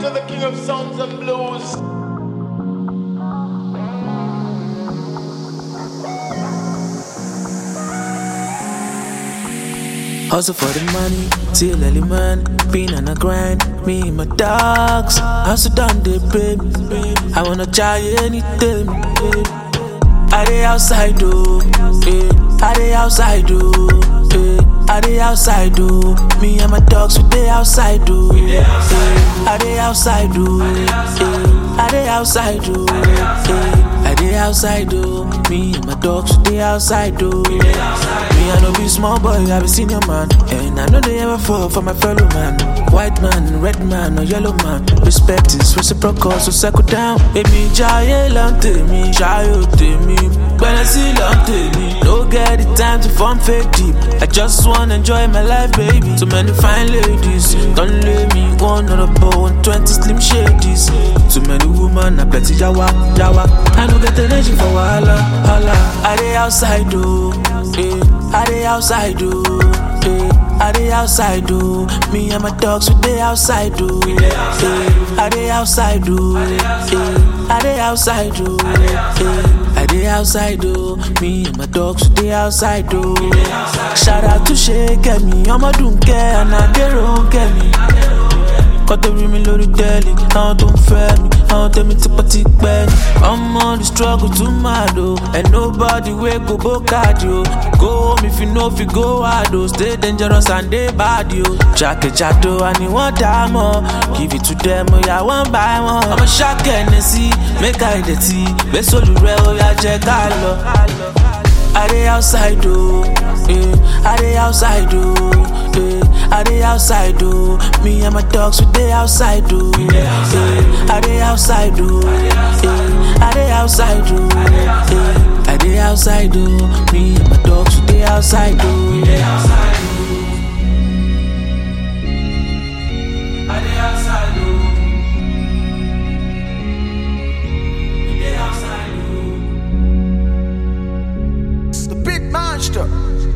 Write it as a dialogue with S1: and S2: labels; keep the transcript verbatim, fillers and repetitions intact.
S1: to the king of sounds and blues.
S2: Hustle for the money, till early man. Been on a grind, me and my dogs. Hustle down the baby. I wanna try anything. I dey outside though, eh. I dey outside though, eh. I dey outside though. Me and my dogs, we dey outside though, eh. I dey outside though, eh. I dey outside though, eh. I dey outside though. Me and my dogs, we dey outside though. Me I no be small boy, I be senior man, and I know they ever fall for my fellow man. White man, red man, or yellow man. Respect is reciprocal, so settle down. Baby, jaye lante me, jayo te me. When I see lante me, no get the time to form fake deep. I just wanna enjoy my life, baby. Too many fine ladies, don't let me one on a bow and twenty slim shadies. Too many women, I plenty jawa, jawa. I don't get the energy for wahala, hala. I dey outside though, eh. I dey outside though, eh. I dey outside though. Me and my dogs, we dey outside though, eh. I dey outside though, eh. I dey outside though, eh. I dey outside though. Me and my dogs, we dey outside though. Shout out to Shake me, I'm a dunke and I dey wrong me. Kọ́ tó rí mi lórí tẹ́lì, àwọn tó ń fẹ́ mi, àwọn tẹ́mi tipẹ́tipẹ́ ni. I'm on the struggle too mad o, and nobody wey go bókàdì o. Go home if you know if you go hard o, stay dangerous and dey bad o. Jákèjádò àní wọ́n dá mọ́, give it to them oya one by one. Ọmọ ṣàkẹ́ni sí, make I dey tí, gbé sólù rẹ̀ oya jẹ́ ká lọ. I dey outside though, eh. I dey outside though, eh. I dey outside though. Me and my dogs, we dey outside though, eh. I dey outside though, eh. I dey outside though, eh. I dey outside though. Me and my dogs, we dey outside though. I dey outside though. We dey outside though.
S1: The big monster.